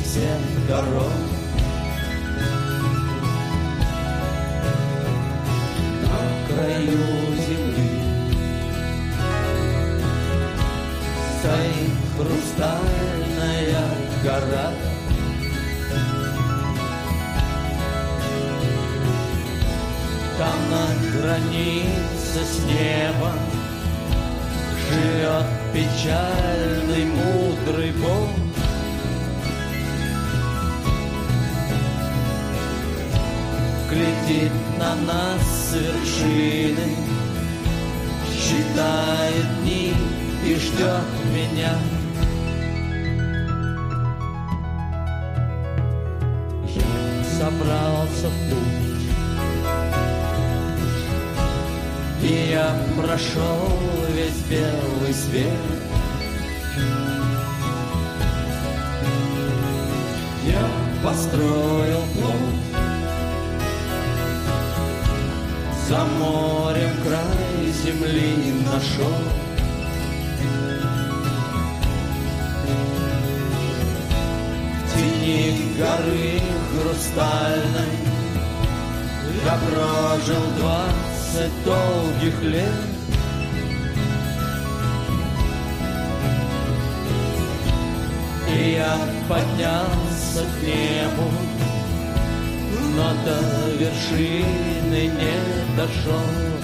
всех дорог. На краю земли стоит хрустальная гора. Там на границе с небом живет печальный мудрый Бог. Глядит на нас с вершины, считает дни и ждет меня. Я собрался в путь, и я прошел весь белый свет. Я построил плот, за морем край земли нашел. В тени горы хрустальной я прожил 20 долгих лет. И я поднялся к небу, но до вершины не дошел.